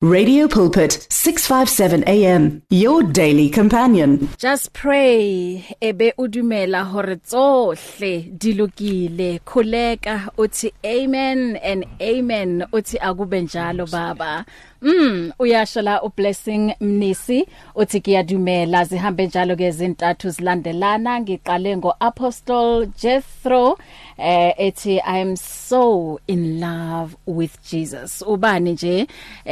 Radio Pulpit, 657 AM, your daily companion. Just pray, ebe udumela hore tsohle dilukile, khuleka uthi amen and amen uthi akube njalo baba. Uyashala ublessing Mnisi uthi kiyadumela zihambe njalo ke izintathu zilandelana ngiqale ngo Apostle Jethro ethi I am so in love with Jesus. Ubani nje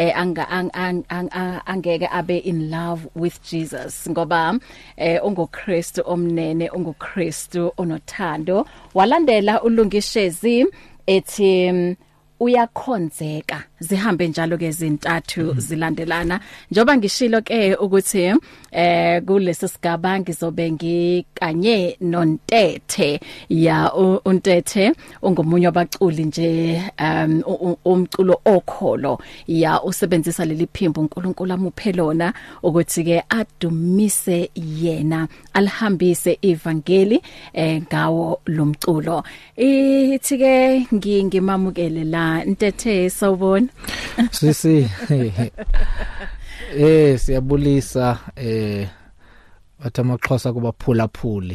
angeke abe in love with Jesus ngoba unguKristu omnene, unguKristu onothando. Walandela ulungishezi ethi uyakhonzeka zihambe njalo ke izintathu zilandelana njoba ngishilo ke ukuthi kulesi sigaba ngizobe ngikanye noNtethe ya uNtethe ungomunye wabaculi nje umculo okholo ya usebenzisa leli phimbo uNkulunkulu amuphe lona ukuthi ke adumise yena alihambise ivangeli ngawo lomculo ithi ke ngimamukele la Ntethe sawubona sisi siyabulisa wathamaXhosa kubaphula phuli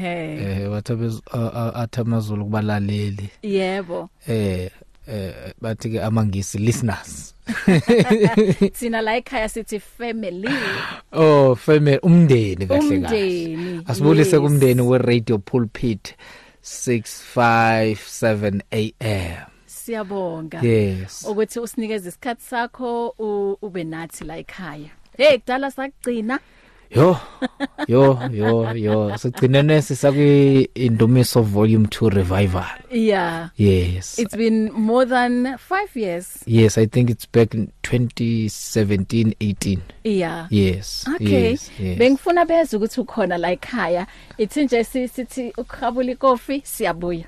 wathamazulu kubalaleli yebo bathi ke amangisi listeners sina la ekhaya sithi family family umndeni kahle kahle asibulise kumndeni we Radio Pulpit 657 AM siyabonga yes ukuthi usinikeze isikhathi sakho ube nathi la ekhaya hey kudala sakugcina yo sigcinene sisakwi Indumiso volume 2 revival yeah yes it's been more than 5 years yes I think it's back in 2017-18 yeah yes okay yes. Bengifuna beze ukuthi ukhona la ekhaya ithi nje sithi ukhabula ikofi siyabuya.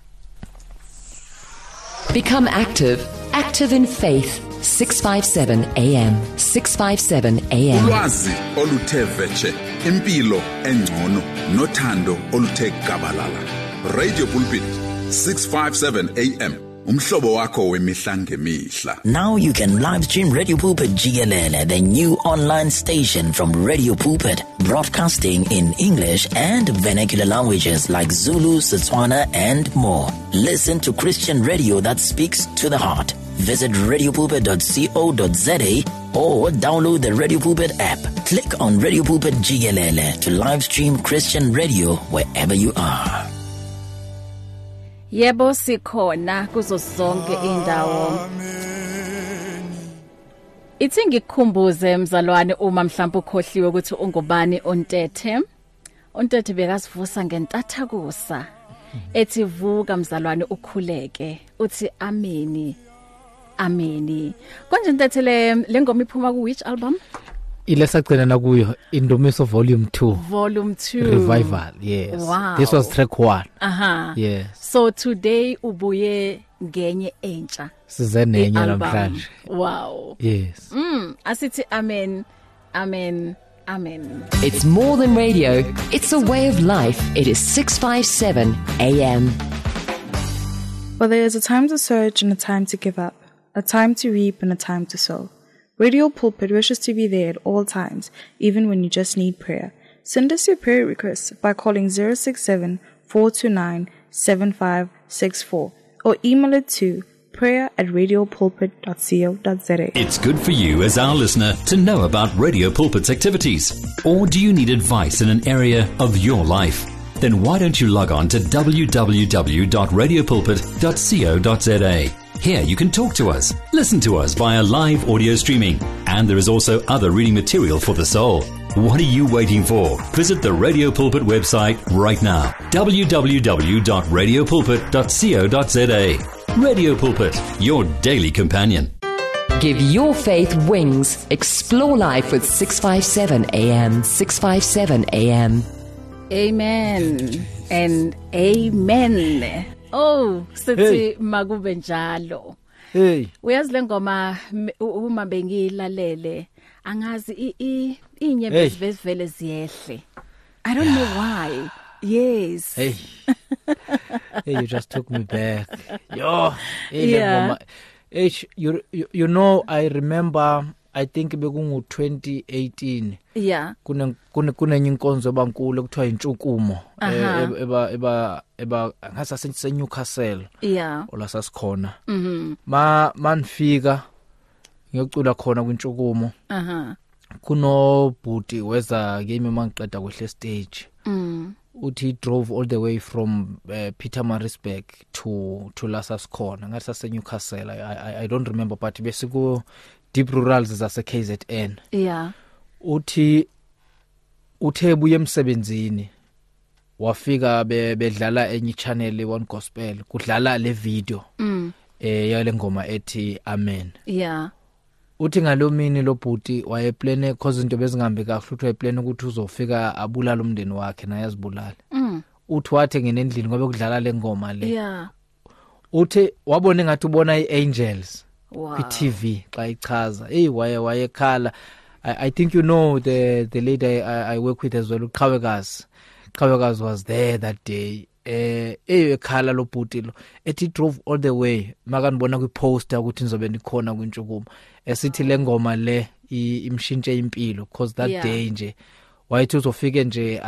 Become active in faith. 657 AM 657 AM ulwazi oluthe vetshe impilo engcono nothando oluthe gabalala. Radio Pulpit 657 AM umhlobo wakho wemihla ngemihla. Now you can live stream Radio Pulpit GLL, the new online station from Radio Pulpit, broadcasting in English and vernacular languages like Zulu, Setswana and more. Listen to Christian radio that speaks to the heart. Visit radiopulpit.co.za or download the Radio Pulpit app. Click on Radio Pulpit GLL to live stream Christian radio wherever you are. Yebo sikhona kuzo zonke indawo. Ithi ngikukhumbuze mzalwane uma mhlawumbe ukhohliwe ukuthi ungubani uNtethe. uNtethe bekasivusa ngentathakusa. Ethi vuka mzalwane ukhuleke. Uthi ameni. Ameni. Konje Ntethe le ngoma iphuma ku which album? Ilesagcina nakuyo Indumiso volume 2 revival yes wow. This was track 1 yes so today ubuye ngenye entsha sizenenye namhlanje wow yes asithi amen amen amen. It's more than radio, it's a way of life. It is 657 AM. Well, there is a time to search and a time to give up, a time to reap and a time to sow. Radio Pulpit wishes to be there at all times, even when you just need prayer. Send us your prayer requests by calling 067-429-7564 or email it to prayer@radiopulpit.co.za. It's good for you as our listener to know about Radio Pulpit's activities. Or do you need advice in an area of your life? Then why don't you log on to www.radiopulpit.co.za. Here you can talk to us, listen to us via live audio streaming, and there is also other reading material for the soul. What are you waiting for? Visit the Radio Pulpit website right now, www.radiopulpit.co.za. Radio Pulpit, your daily companion. Give your faith wings. Explore life with 657 AM 657 AM. Amen and amen. Oh, sithi makube njalo. Hey. Uyazi le ngoma uma bengilalele angazi inyembezi bezivele ziyehle. I don't know why. Yes. Hey. Hey, you just took me back. Yo. Hey, yeah. You know, I remember I think bekungu 2018 yeah kunenye inkonzo bankulu ekuthiwa intshukumo eba ngasa se Newcastle yeah ola sasikhona manifika ngiyocula khona kwintshukumo kuno bhuti weza game mangiqeda kwehle stage uthi drove all the way from Pietermaritzburg to la sasikhona ngathi sase Newcastle. I don't remember but besiku deep rurals zase KZN yeah uthi uthebuye emsebenzini wafika bedlala enye channel one gospel kudlala le video yale ngoma ethi amen yeah uthi ngalomini lo bhuti wayeplane cause into bezingambe kahle uthi wayeplane ukuthi uzofika abulala umndeni wakhe naye azibulala uthi wathi ngenendlini ngobe kudlala le ngoma le yeah uthi wabona ngathi ubona iangels wow TV xa ichaza wayekhala. I think you know the lady I work with as well, Qhawekazi was there that day. Ekhala lo bhuti lo ethi drove all the way makanibona kwi poster ukuthi nizobe nikhona kwintshukumo esithi le ngoma le imshintshe impilo because that day nje wayethi uzofike nje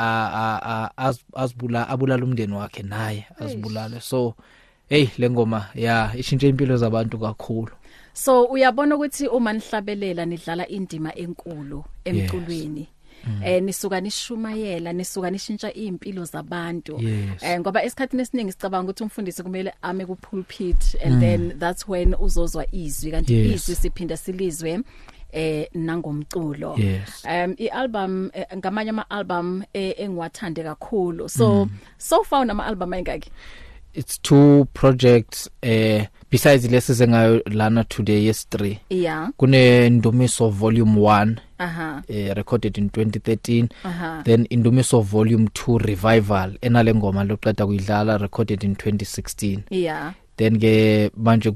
abulala umndeni wakhe naye azibulale. So le ngoma ishintshe impilo zabantu kakhulu. So uyabona ukuthi uma nihlabelela nidlala indima enkulu emculweni nisuka nishumayela nisuka nishintsha impilo zabantu ngoba esikhathini esiningi sicabanga ukuthi umfundisi kumele ame ku pulpit and then that's when uzozwa izwi kanti izwi siphinda silizwe nangomculo. I-album ngamanye ama-album engiwathande kakhulu. So far nama album ayingaki? It's 2 projects besides lesize ngayo lana today yes 3 kune Ndumiso volume 1 recorded in 2013 then Ndumiso volume 2 revival enale ngoma loqeda kuyidlala recorded in 2016 then ke manje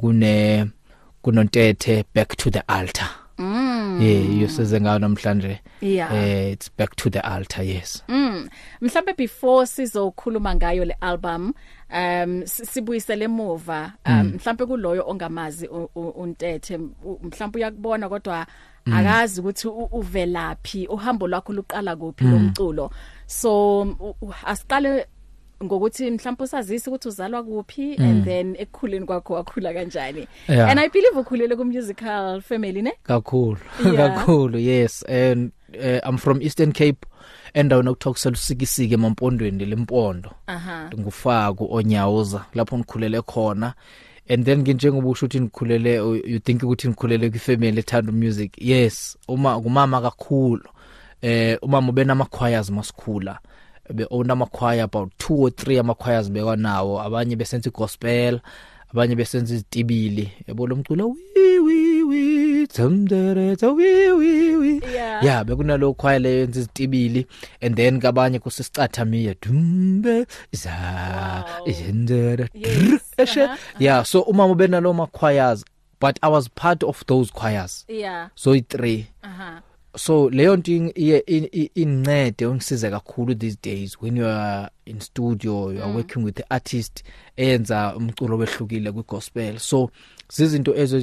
kunontethe back to the altar yosize ngayo namhlanje it's back to the altar. Yes mhlambe before sizokhuluma ngayo le album sibuyisele emuva mhlambe kuloyo ongamazi untethe mhlambe uyakubona kodwa akazi ukuthi uvelaphi uhambo lwakho luqala kuphi lomculo. So asiqale ngokuthi mhlawumbe usazise ukuthi uzalwa kuphi and then ekukhuleni kwakho wakhula kanjani. And I believe ukhulele ku musical family ne? Kakhulu yes. And I'm from Eastern Cape endaweni okuthokoza lusikisike emampondweni lempondo ngufaku onyawuza lapho ngikhulele khona. And then njengoba usho ukuthi ngikhulele you think ukuthi ngikhulele ku family ethanda music. Yes umama kakhulu umama ubena choirs masikhula be own ama choir about 2 or 3 ama choirs bekwa nawo abanye besenza gospel abanye besenza izitibili yabo lo mculo wi tsamdere wi bekunalo choir le yenza izitibili and then kabanye kusisicathamia dumbe za izendere so umama ubena lo ma choirs but I was part of those choirs so 3 so leyo nto incede ungisiza kakhulu these days when you are in studio you are working with the artist enza umculo wehlukile kwi gospel. So zizinto ezo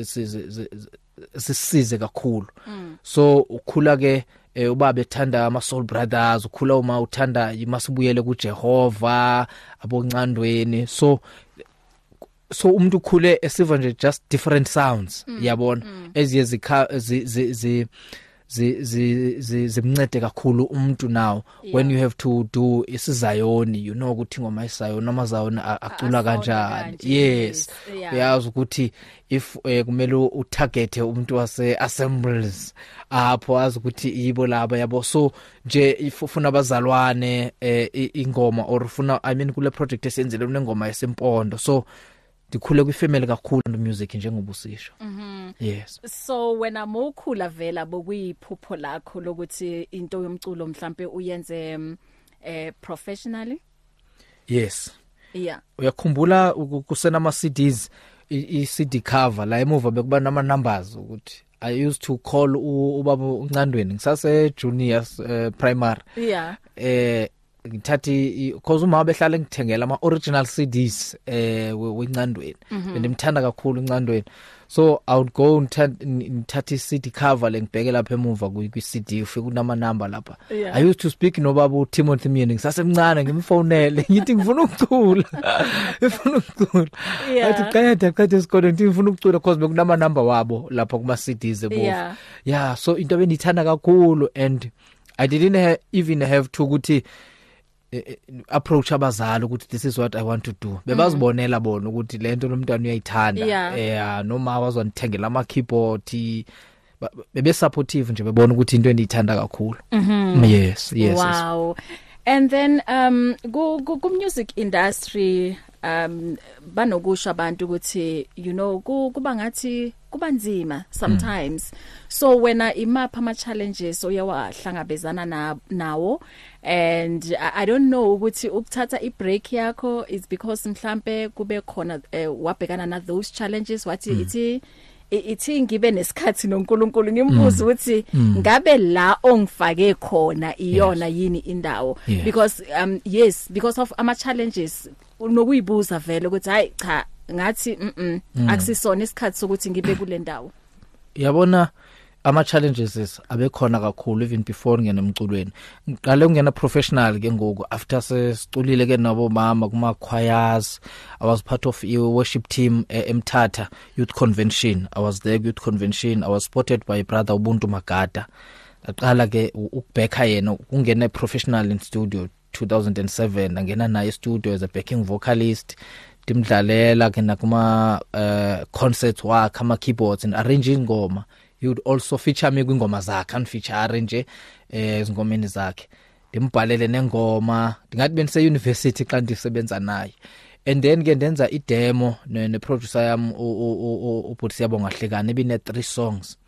sisize kakhulu. So ukhula ke ubaba ethanda ama Soul Brothers ukhula uma uthanda imasibuyele kuJehova aboncandweni. So umuntu ukhule esiva nje just different sounds yabona eziye zimncede kakhulu umuntu now when you have to do isizayoni you know ukuthi ngoma isayoni amazayoni acula kanjani. Yes uyazi ukuthi if kumele utarget umuntu wase assemblies apho azi ukuthi yibo laba yabo. So nje ifuna abazalwane ingoma or ufuna kule project esenzele unengoma yesempondo. So dikhule kwi family kakhulu no music njengobusisho. Yes. So wena mokhula vela bokuyiphupho lakho lokuthi into yomculo mhlambe uyenze professionally? Yes. Uyakhumbula kusena ama CDs i-CD cover la emuva bekuba nama numbers ukuthi I used to call ubaba uncandweni ngisase junior primary. ngithathi because uma behlala ngithengela ama original CDs wencandweni bendimthanda kakhulu uncandweni so I would go ngithathi CD cover lengibheke lapha emuva kwi CD ufike kunama number lapha I used to speak nobaba uTimothy Myeni ngisasemncane ngimfonele ngithi ngifuna ukucula athi qeda isikole ngithi ngifuna ukucula because bekunama number wabo lapha kuma CDs emuva so into benithanda kakhulu and I didn't even have to ukuthi approach abazali ukuthi this is what I want to do bebazibonela bona ukuthi lento lomntwana uyayithanda noma wazonithengela ama keyboard bebe supportive nje bebona ukuthi into endiyithanda kakhulu yes wow and then ku music industry banokusho abantu ukuthi you know kuba ngathi kuba nzima sometimes so wena imapha ama challenges oyawahlangabezana nawo and I don't know ukuthi ukuthatha I break yakho is because mhlambe kube khona wabhekana na those challenges wathi ithi ngibe nesikhathi noNkulunkulu ngimbuza ukuthi ngabe la ongifake khona iyona yini indawo because yes because of ama challenges nokuyibuza vele ukuthi hayi cha ngathi akusisona isikhathi sokuthi ngibe kule ndawo yabona ama challenges abekhona kakhulu even before ngene emculweni ngiqale ukungena professional ke ngoku after sesiculile ke nabo mama kuma choirs I was part of a worship team eMthatha youth convention I was there youth convention I was supported by brother Ubuntu Magada aqala ke ukubheka yena ungena professional in studio 2007 angena naye studio as a backing vocalist dimdlalela ke nakuma concerts wakhe ama keyboards and arranging ngoma he would also feature me kwingoma zakhe and feature nje izingomeni zakhe ndimbhalele nengoma ndingathi benise university xa ndisebenza naye and then ke ndenza I demo ne producer yam uButhi Siyabonga Hlekana ebine 3 songs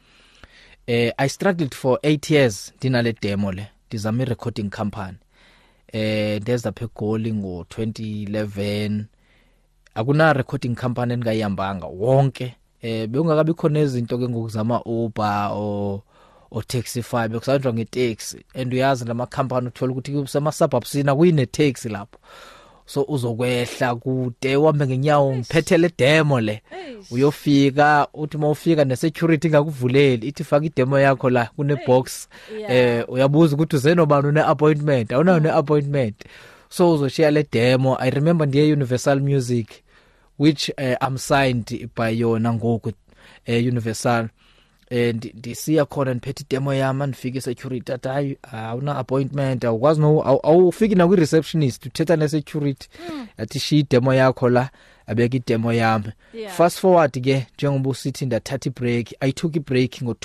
I struggled for 8 years dinale demo le ndizama recording company ndeza phe Goli ngo 2011 akuna recording company engayihambanga wonke bekungakabi khona izinto ke ngokuzama Uber o Taxify bekusandwa ngetaxi and uyazi lama company uthola ukuthi kusema suburbs sina kuyine taxi lapho so uzokwehla kude uhambe ngenyawo ngiphethele demo le uyofika uthi mawufika ne security ngakuvuleli ithi faka idemo yakho la kune box uyabuza ukuthi uzenobani une appointment awunayo ne appointment so uzoshiya le demo I remember ndiye Universal Music which I'm signed by yona ngoku Universal and ndisiya khona niphethe demo yami andifike security athi hayi awuna appointment awukwazi no awufiki na kwi receptionist uthetha ne security athi shi demo yakho la abeka idemo yami fast forward ke njengoba usithi ndathatha break I took a break ngo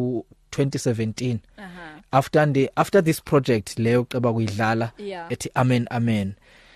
2017 after this project leyo ceba kuyidlala ethi amen and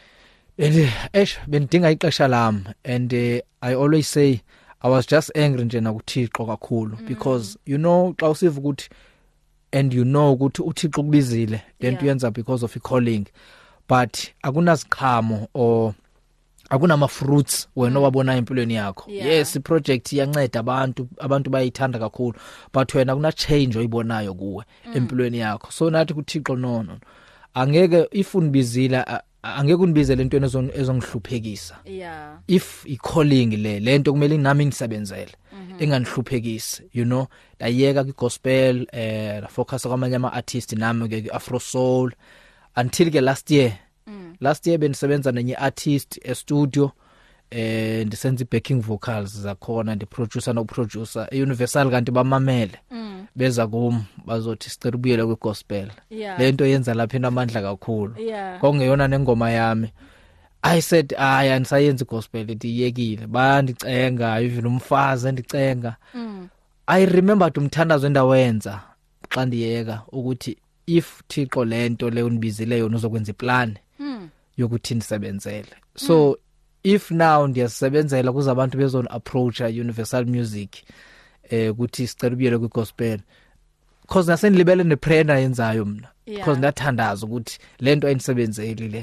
bendinga ixesha lami and I always say I was just angry nje nakuThixo kakhulu because you know xa usiva ukuthi and you know ukuthi uThixo kubizile lento yenza because of a calling but akunaziqhamo or akunama fruits wena wabona empilweni yakho yes iproject iyanceda abantu bayithanda kakhulu but wena kuna change oyibonayo kuwe empilweni yakho so nathi kuThixo no angeke if unibizila angeke unibizele into ezongihluphekisa if I calling lento kumele nami ngisebenzele enganihluphekisi you know dayeka ku gospel focus kwamanye ama artist nami ke afro soul until ke last year benisebenza nenye artist e studio ndisenza backing vocals zakhona ndiproducer no producer Universal kanti bamamele beza kum bazothi sicela ubuyele kwe gospel lento yenza lapha enamandla kakhulu kongeyona nengoma yami I said andisayenza gospel ndiyekile bandicenga even umfazi endicenga I remember umthandazo endawenza xa ndiyeka ukuthi if Thixo lento le unibizile yona uzokwenza iplan yokuthi nisebenzele so if now ndiyasebenzela kuze abantu bezona approach Universal Music ukuthi sicela ubuyele kwi gospel because nasenilibele neprayer yenzayo mina because ndathandaza ukuthi lento ayisebenzeli le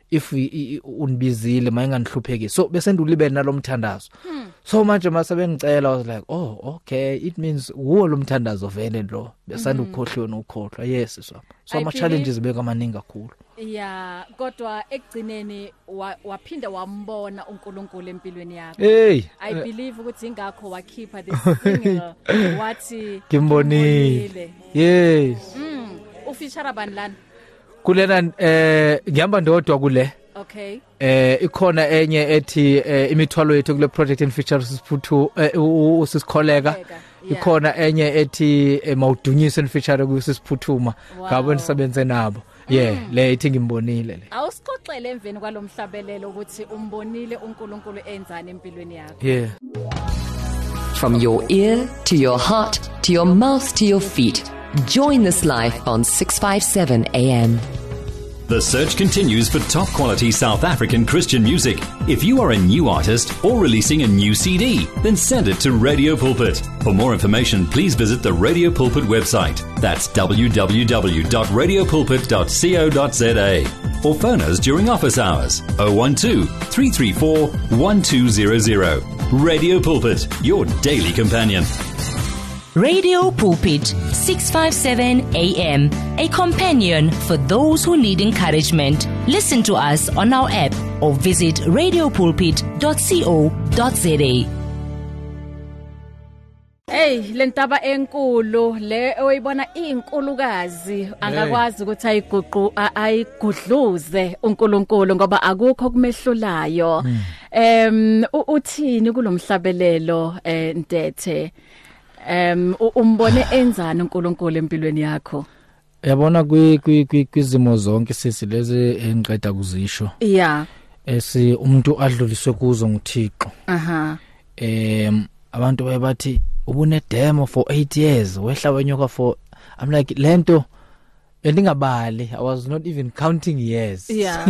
if unibizile mayinganihlupheki so bese ndulibe nalomthandazo so manje masebengicela I was like oh okay it means wo lomthandazo vele lo besanda ukukhohlwa nokukhohlwa yes so ama challenges beka maningi kakhulu yeah kodwa ekugcineni waphinda wambona uNkulunkulu empilweni yakho I believe ukuthi ingakho wakhipha this single wathi ngimbonile yes ufeature bani lana kulena ngihamba ndodwa kule okay ikhona enye ethi imithwalo yethu kule project in feature sisiphuthu usisikholega ikhona enye ethi mawudunyise in feature kusisiphuthuma ngabo nisebenze nabo le ithi ngimbonile le awusixoxele emveni kwalomhlabelelo ukuthi umbonile uNkulunkulu enzani empilweni yakho From your ear to your heart to your mouth to your feet. Join this life on 657 AM. The search continues for top quality South African Christian music. If you are a new artist or releasing a new CD, then send it to Radio Pulpit. For more information, please visit the Radio Pulpit website. That's www.radiopulpit.co.za. Or phone us during office hours 012 334 1200. Radio Pulpit, your daily companion. Radio Pulpit, 657 AM, a companion for those who need encouragement. Listen to us on our app or visit radiopulpit.co.za. Hey, lentaba enkulu le oyibona inkulukazi angakwazi ukuthi ayigudluze uNkulunkulu ngoba akukho kumehlulayo. Uthini kulomhlabelelo Ntethe? Umbone enzani uNkulunkulu empilweni yakho? Yabona kwizimo zonke sisi lezi engiqeda kuzisho. Yeah. Umuntu adluliswe kuzo nguThixo. Abantu bayabathi ubune demo for 8 years wehla wenyoka for I'm like lento endingabali I was not even counting years. Yeah.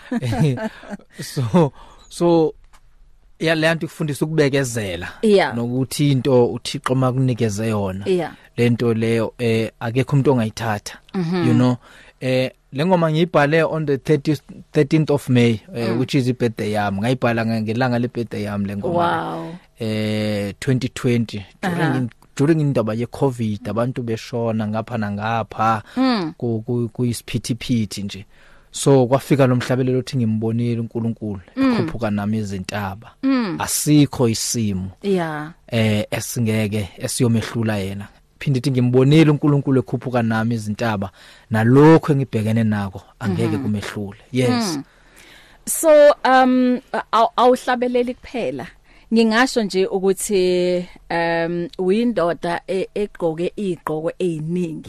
so lento kufundisa ukubekezela nokuthi into uThixo makunikeze yona lento leyo akekho umuntu ongayithatha you know lengoma ngiyibhale on the 13th of May which is birthday yami ngayibhala ngelanga le birthday yami lengoma wow 2020 during indaba ye COVID abantu beshona ngapha nangapha kuyisiphithiphithi nje so kwafika lomhlabelelo uthi ngimbonile uNkulunkulu ekhuphuka nami izintaba asikho isimo esingeke esiyomehlula yena phinde ithi ngimbonile uNkulunkulu ekhuphuka nami izintaba nalokho engibhekene nako angeke kumehlule yes so awuhlabeleli kuphela ngingasho nje ukuthi uyindoda egqoke igqoko eziningi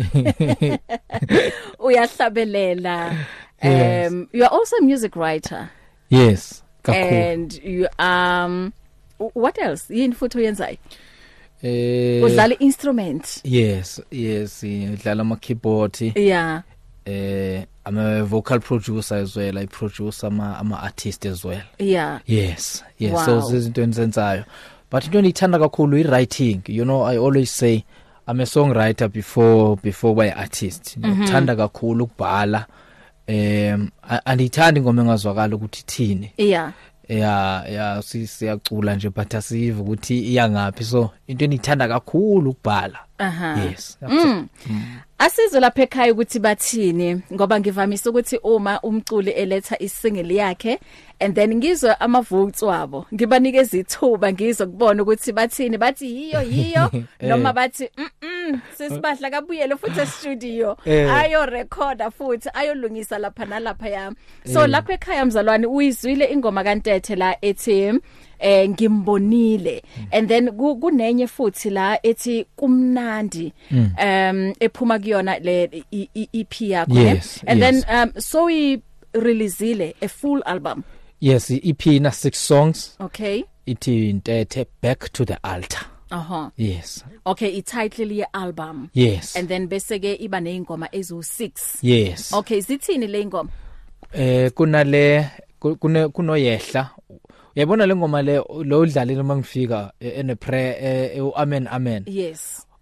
uyahlabelela you are also a music writer yes and you what else yini futhi uyenzayo udlala instrument yes udlala ama keyboard I'm a vocal producer as well. I produce ama artist as well. Yes. Wow. So izinto enzenzayo. But into ngithanda kakhulu i-writing. You know, I always say I'm a songwriter before by artist. Ngithanda kakhulu ukubhala. Andithandi ngoma engazwakala ukuthi ithini. Siyacula nje but asive ukuthi iyangaphi so into engithanda kakhulu ukubhala. Yes. Asizwe lapha ekhaya ukuthi bathini ngoba ngivamisa ukuthi uma umculi eletha isingle yakhe and then ngizwe ama votes wabo ngibanikeza ithuba ngizwe kubona ukuthi bathini bathi yiyo noma bathi sisibahla kabuyele futhi studio ayo recorder futhi ayolungisa lapha nalapha yami so lapha ekhaya mzalwane uyizwile ingoma kaNtethe la ethi ngimbonile and then kunenye futhi la ethi kumnandi ephuma kuyona le EP yakho and then so we releasile a full album yes EP na 6 songs okay ithi Ntethe Back to the Altar yes okay i-title ye album yes and then bese ke iba neingoma ezo 6 yes okay zithini le ingoma kunale kunoyehla uyabona le ngoma le lo udlalile mangifika ene prayer amen yes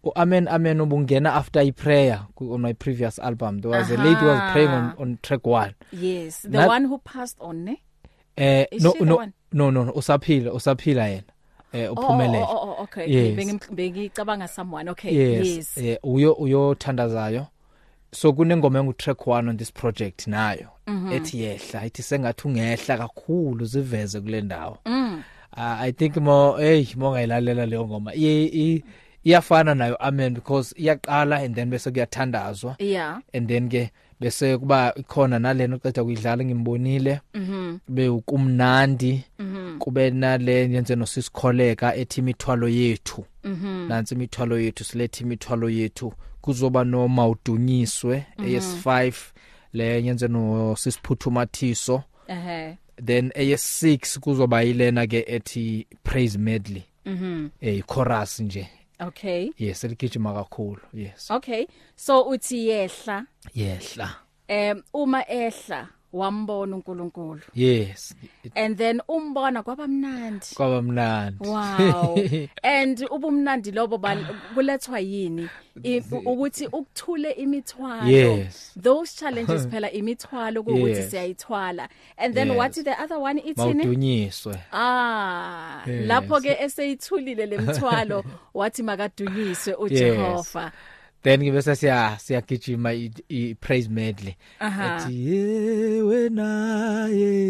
Amen Amen ubungena after I prayer on my previous album. There was a lady who was praying on track 1. Yes, the one who passed on, ne? No, usaphila yena. Uphumelele. Okay. Yes. Bengicabanga someone. Okay. Yes. Uyo thandazayo. So kunengoma engu track 1 on this project nayo. Ethi yehla, ithi sengathi ungehla kakhulu ziveze kule ndawo. I think mongayilalela leyo ngoma. Iyafana nayo Amen because iyaqala and then bese kuyathandazwa. Yeah. And then ke bese kuba ikhona nalena uqeda kuyidlala ngimbonile. Be ukumnandi. Kube nale yenze no sisikholeka ethi imithwalo yethu. Nansi imithwalo yethu silethi imithwalo yethu kuzoba no mawudunyiswe AS5 le yenze no sisiphuthumathiso. Then AS6 kuzoba yilena ke ethi praise medley. Chorus nje. Okay. Yes, eligijima kakhulu. Yes. Okay. So uthi yehla. Uma ehla wambona uNkulunkulu. Yes. And then umbona kwabamnandi. Wow. And ubumnandi lobo kulethwa yini? Ukuthi ukuthule imithwalo. Yes. Those challenges phela imithwalo ukuthi siyayithwala. And then what is the other one ithini? Mawudunyiswe. Lapho ke eseyithulile lemthwalo wathi makadunyiswe uJehova. Then ngibese siyagijima I praise medley. Ethi wena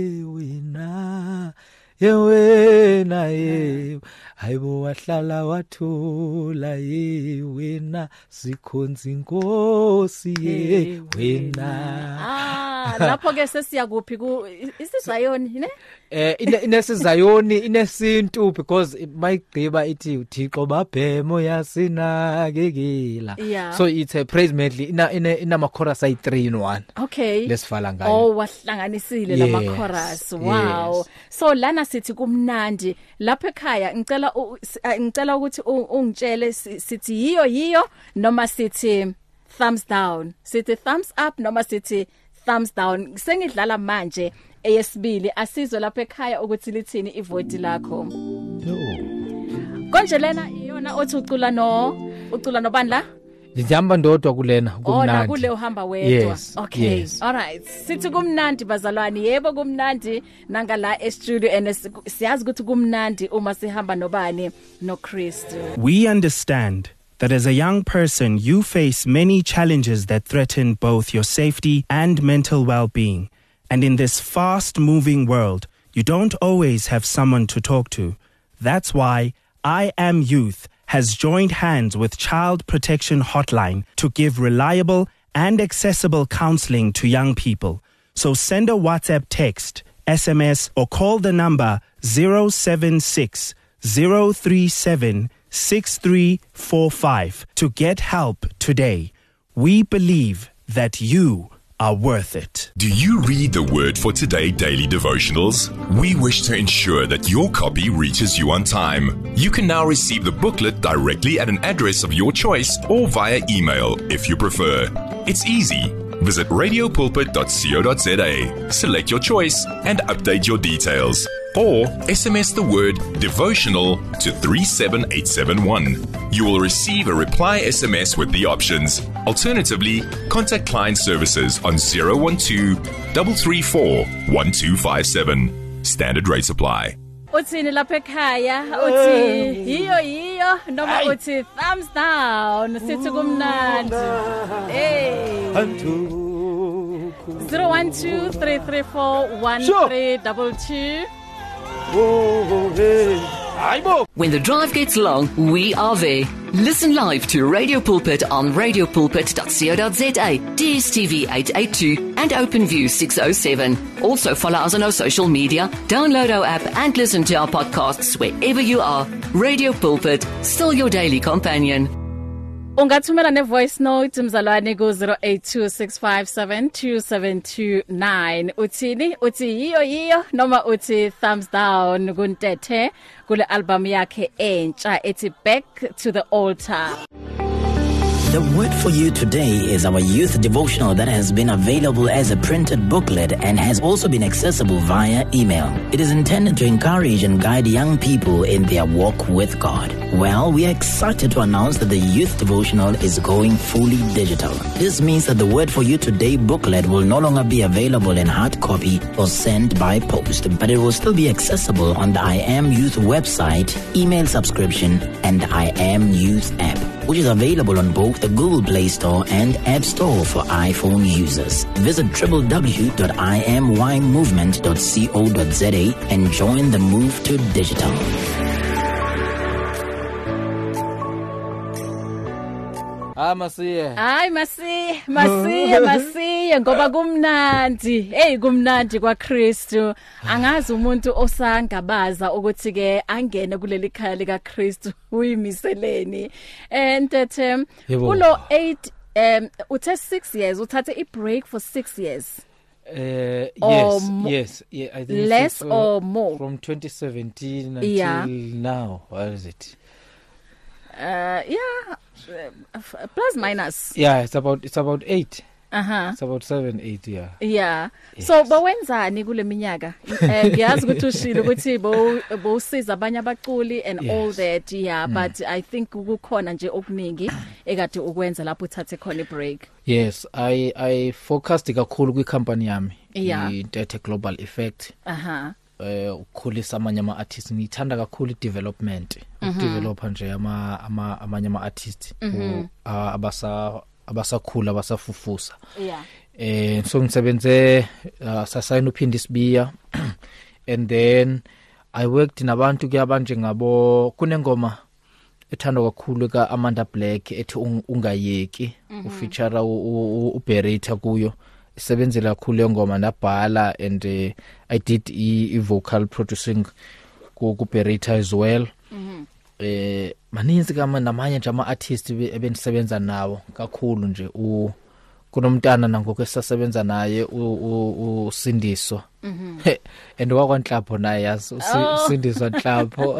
hayibo wahlala wathula wena sikhonza inkosi wena. Lapho ke sesiyakuphi ku isizayoni ne? Inesizayoni inesintu because mayigqiba ithi uThixo babhemo yasinakekela. So it's a praise medley ina chorus ay 3 in 1. Okay. Lesifala ngayo. Wahlanganisile lama chorus. Wow. Yes. So lana sithi kumnandi lapha ekhaya ngicela ukuthi ungitshele sithi yiyo noma sithi thumbs down. Sithi thumbs up noma sithi thumbs down. Sengidlala manje eyesibili asizwe lapha ekhaya ukuthi lithini ivote lakho. Konje lena iyona othi ucula nobani la? Ngihamba ndodwa kulena kumnandi. Na kule uhamba wedwa. Okay. All right. Sithi kumnandi bazalwane. Yebo kumnandi nanga la e-studio and siyazi ukuthi kumnandi uma sihamba nobani noKristu. We understand that as a young person you face many challenges that threaten both your safety and mental well-being. And in this fast-moving world, you don't always have someone to talk to. That's why I Am Youth has joined hands with Child Protection Hotline to give reliable and accessible counseling to young people. So send a WhatsApp text, SMS, or call the number 076 037 6345 to get help today. We believe that you are worth it. Do you read the Word for Today daily devotionals? We wish to ensure that your copy reaches you on time. You can now receive the booklet directly at an address of your choice or via email if you prefer. It's easy. Visit radiopulpit.co.za, select your choice and update your details. Or SMS the word devotional to 37871. You will receive a reply SMS with the options. Alternatively, contact client services on 012-334-1257. Standard rates apply. Uthini lapha ekhaya uthi yiyo noma uthi thumbs down sithi kumnandi 012-334-1322. When the drive gets long, we are there. Listen live to Radio Pulpit on radiopulpit.co.za, DSTV 882 and OpenView 607. Also follow us on our social media, download our app and listen to our podcasts wherever you are. Radio Pulpit, still your daily companion. Ungathumela ne voice note mzalwane ku 0826572729. Uthini? Uthi yiyo noma uthi thumbs down kuntethe kule album yakhe entsha ethi Back to the Altar. The word for you today is our youth devotional that has been available as a printed booklet and has also been accessible via email. It is intended to encourage and guide young people in their walk with God. Well, we are excited to announce that the youth devotional is going fully digital. This means that the word for you today booklet will no longer be available in hard copy or sent by post, but it will still be accessible on the I Am Youth website, email subscription, and I Am Youth app, which is available on both the Google Play Store and App Store for iPhone users. Visit www.imymovement.co.za and join the move to digital. Masiye. Hayi masiye ngoba kumnandi. Kumnandi kwaKristu. Angazi umuntu osangabaza ukuthi ke angene kuleli khaya lika Kristu uyimiseleni. Ntethe kulo 8 uthe 6 years uthathe I break for 6 years. Yes, yeah, I think less or more from 2017 until now. What is it? Plus minus. Yeah, it's about 8. It's about 7, 8, yeah. Yeah. Yes. So bawenzani kule minyaka? Ngiyazi ukuthi ushilo ukuthi bowusiza abanye abaculi and all that, but I think ukukhona nje okuningi ekade ukwenza lapho uthathe khona I break. Yes, I focused kakhulu kwi company yami, Ntethe Global Effect. Ukukhulisa amanye ama artists, ngithanda kakhulu development, ukudevelopa nje amanye ama artists abasakhula abasafufusa. So ngisebenze sasayina uphindi sibiya and then I worked nabantu ke abanje ngabo kunengoma ethandwa kakhulu ka Amanda Black ethi ungayeki ufeature uberita kuyo isebenzela kakhulu engoma nabhala and I did I vocal producing ku Berita as well. Maninzi kama namanye nje ama artists ebenisebenza nawo kakhulu nje kunomntana nangoku esasebenza naye uSindiso. And wakwanhlapho naye yazi uSindiso Nhlapho.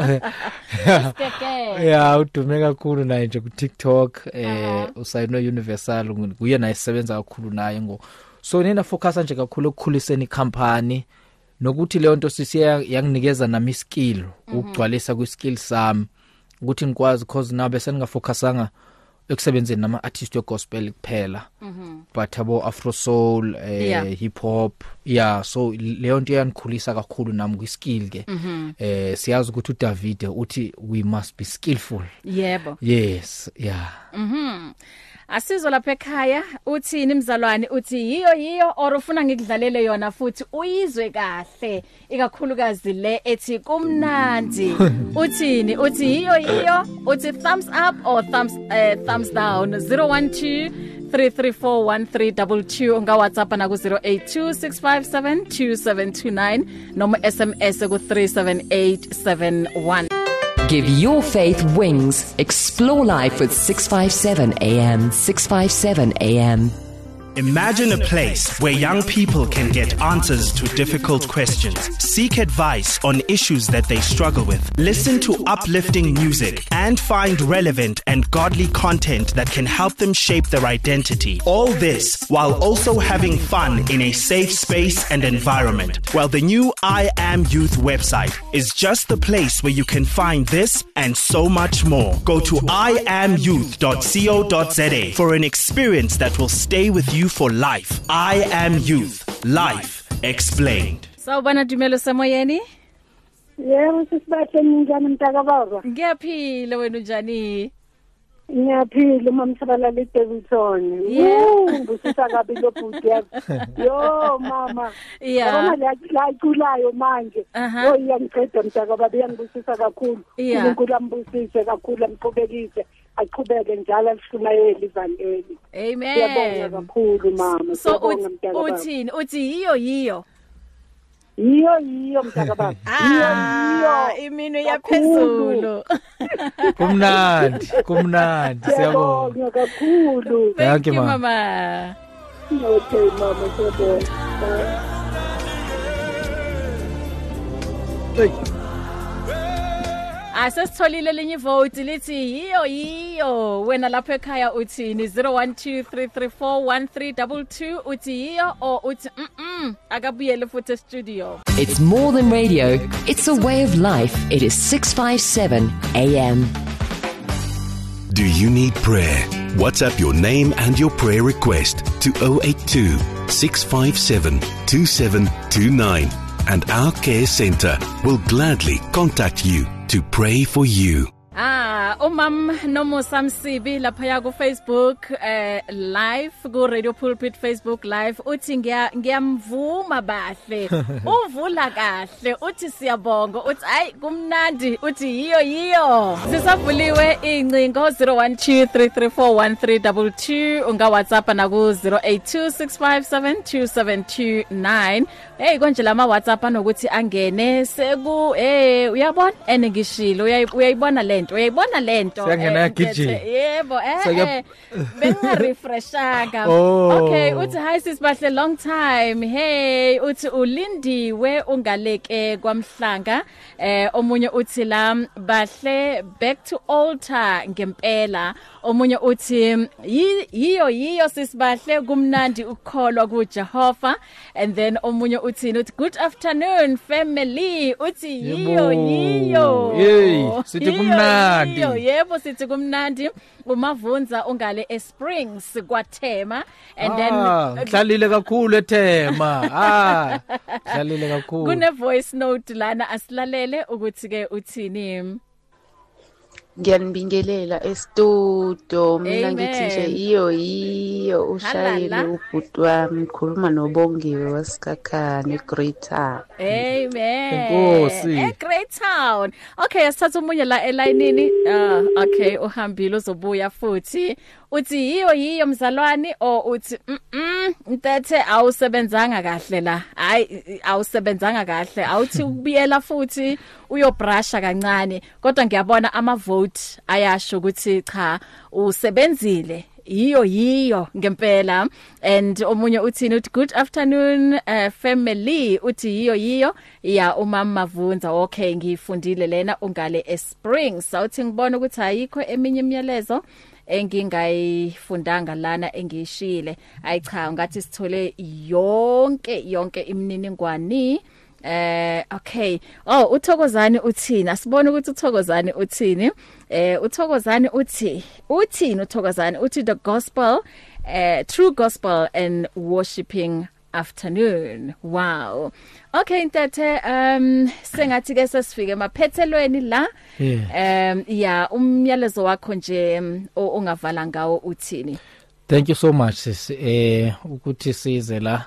Yeah, udume kakhulu naye nje ku TikTok usayino Universal kuye naye sebenza kakhulu naye so nina focus nje kakhulu ukukhuliseni company nokuthi leyo nto sisiya yanginikeza nami skill ukugcwalisa ku skill sami ukuthi ngikwazi cause nabe seningafocusanga ekusebenzeni nama artists gospel kuphela but abo afro soul hip hop so leyo nto yangikhulisa kakhulu nami ku skill ke siyazi ukuthi uDavid uthi we must be skillful. Yebo. Yes, Asizo lapha ekhaya uthini mzalwane uthi yiyo or ufuna ngikudlalele yona futhi uyizwe kahle ikakhulukazi le ethi kumnandi uthini uthi yiyo uthi thumbs up or thumbs down 012334132 nga WhatsApp na ku 0826572729 noma SMS ku 37871. Give your faith wings. Explore life with 657 AM. 657 AM. Imagine a place where young people can get answers to difficult questions, seek advice on issues that they struggle with, listen to uplifting music, and find relevant and godly content that can help them shape their identity. All this while also having fun in a safe space and environment. Well, the new I Am Youth website is just the place where you can find this and so much more. Go to iamyouth.co.za for an experience that will stay with you for life. I Am Youth. Life explained. Sawubona Dumelo Samoyeni? Yebo sisibathe njani mntaka baba? Ngiyaphila wena njani? Ngiyaphila mamsabalala Davidson. Ngusisa kabi lo bhuti yakho. Yo mama. Yabona la iculayo manje. Iyangiqeda mntaka baba iyangibusisa kakhulu. uNkulunkulu ambusise kakhulu amqhubekise. Aqhubeke njalo ashumayele ivangeli. Amen. Siyabonga kakhulu mama. So uthini? Uthi yiyo. Yiyo mntaka baba. Yiyo. Imino yaphezulu. Kumnandi. Siyabonga kakhulu. Thank you mama. Okay mama, siyabonga. Asesitholile lenye vote lithi yiyo wena lapho ekhaya uthini 0123341322 uthi yiyo o uthi akabuyele futhi studio. It's more than radio, it's a way of life. It is 657 AM. Do you need prayer? WhatsApp your name and your prayer request to 082 657 2729 and our care center will gladly contact you to pray for you. Umam Nomusa Msibi lapha ku Facebook live ku Radio Pulpit Facebook live uthi ngiyamvuma bahle uvula kahle uthi siyabonga uthi hayi kumnandi uthi yiyo sisavuliwe incingo 0123341322 unga WhatsApp na ku 0826572729 hey konje lama WhatsApp anokuthi angene seku uyabona enengishilo uyayibona lento siyangena gijima yebo benga refreshanga okay uthi hi sis bahle long time hey uthi ulindiwe ungaleke kwamhlanga omunye uthi la bahle back to altar ngempela omunye uthi yiyo sis bahle kumnandi ukukholwa kuJehova and then omunye uthi good afternoon family uthi yiyo hey sithi kumnandi yebo sithi kumnandi umavunza ungale eSprings kwaThema and then dlalile kakhulu eThema dlalile kakhulu kune voice note lana asilalele ukuthi ke uthini. Ngiyanibingelela estudio mina ngithi nje iyo ushayile ubhuti wami ngikhuluma noBongiwe waSikakhane Great Town. Amen. Nkosi. Great Town. Okay asithatha umunye la elayinini okay uhambile uzobuya futhi uthi yiyo mzalwane o uthi ntethe awusebenzanga kahle la hayi awusebenzanga kahle awuthi ubuyela futhi uyobrasha kancane kodwa ngiyabona ama vote ayasho ukuthi cha usebenzile yiyo ngempela and omunye uthini uthi good afternoon family uthi yiyo ya umama Mavunza okay ngifundile lena ungale eSprings sawuthi ngibona ukuthi ayikho eminye imiyalezo engingayifundanga lana engishile ayicha ngathi sithole yonke imininingwane okay uThokozani uthini asibone ukuthi uThokozani uthini uThokozani uthini uThokozani uthi the gospel true gospel and worshiping afternoon. Wow. Okay ntethe sengathi ke sesifike emaphethelweni la umyalezo wakho nje ongavala ngawo uthini. Thank you so much sis ukuthi size la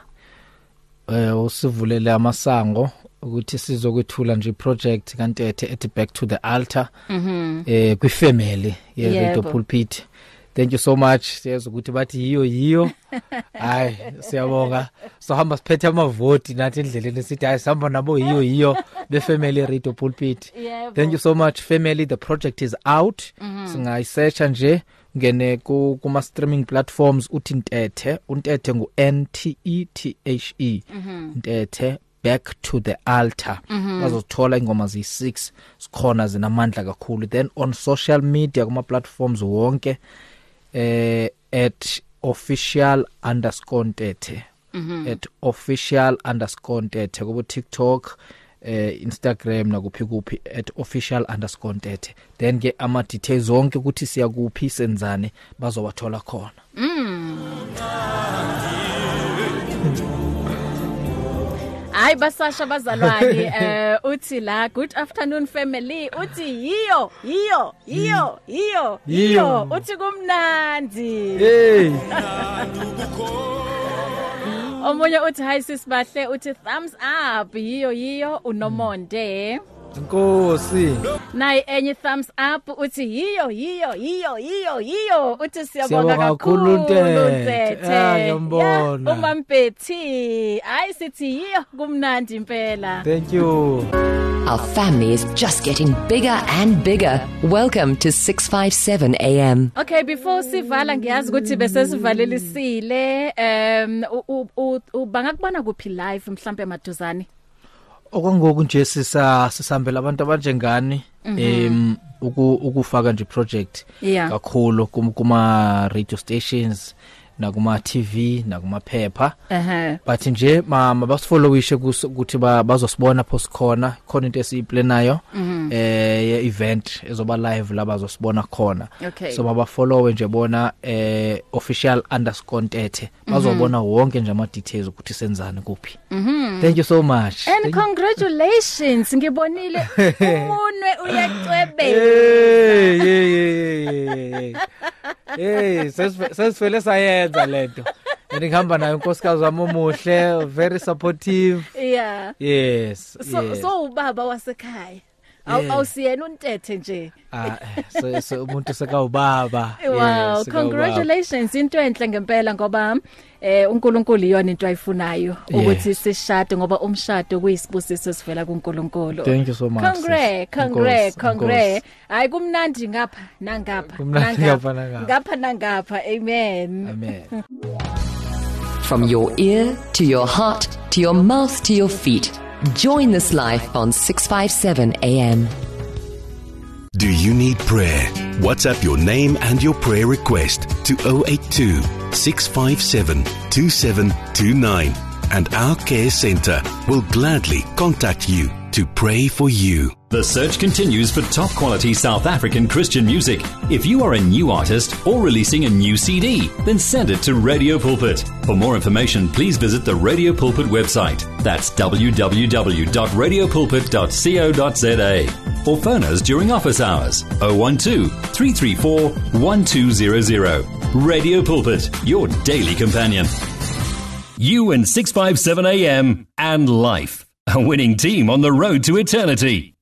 usivulele amasango ukuthi sizokwethula nje project kantethe ethi back to the altar kwi family Radio Pulpit. Thank you so much siyeza ukuthi bathi yiyo hayi siyabonga sohamba siphethe amavoti nathi endleleni sithi hayi sihamba nabo yiyo be family Radio Pulpit. Thank you so much family. The project is out singayisearch nje ngene kuma streaming platforms uthi ntethe ngu NTETHE ntethe back to the altar bazothola ingoma zi6 sikhona zinamandla kakhulu. Then on social media kuma platforms wonke at official_ntethe at official_ntethe kubo TikTok Instagram nakuphi at official_ntethe. Then ke ama details zonke ukuthi siya kuphi senzane bazowathola khona. Hayi basasha bazalwane uthi la good afternoon family uthi yiyo uthi kumnandi. Hey. Omunye uthi hi sis bahle uthi thumbs up yiyo uNomonde. Nkosi. Nayi enye thumbs up uthi yiyo uthi siyabonga kakhulu Ntethe. Ngiyambona. Umampethi hayi sithi yiyo kumnandi impela. Thank you. Our family is just getting bigger and bigger. Welcome to 657 AM. Okay, before sivala ngiyazi ukuthi bese sivalelisile bangakubona kuphi live mhlambe emaduzane. Okwangoku nje sisambela abantu abanjengani ukufaka nje project kakhulu kuma radio stations nakuma TV nakuma phepha but nje mama basifollowishe ukuthi bazosibona post khona into esiyiplanayo ye event ezoba live la bazosibona khona so baba follow nje bona official_Ntete bazobona wonke nje ama details ukuthi senzani kuphi. Thank you so much and congratulations ngibonile umunwe uyacwebe. Sesifele sayenza lento ngihamba nayo unkosikazi wami omuhle very supportive. Yes so ubaba wasekhaya awusiyena uNtete nje so umuntu seka ubaba. Wow, congratulations into enhle ngempela ngoba uNkulunkulu iyona into ayifunayo ukuthi sishade ngoba umshado kuyisibusiso sivela kuNkulunkulu. Thank you so much. Congrats. Hayi kumnandi ngapha nangapha nangapha. Amen. From your ear to your heart to your mouth to your feet. Join this life on 657 AM. Do you need prayer? WhatsApp your name and your prayer request to 082 657 2729 and our care centre will gladly contact you to pray for you. The search continues for top quality South African Christian music. If you are a new artist or releasing a new CD, then send it to Radio Pulpit. For more information, please visit the Radio Pulpit website. That's www.radiopulpit.co.za. Or phone us during office hours 012 334 1200. Radio Pulpit, your daily companion. You and 657 AM and life. A winning team on the road to eternity.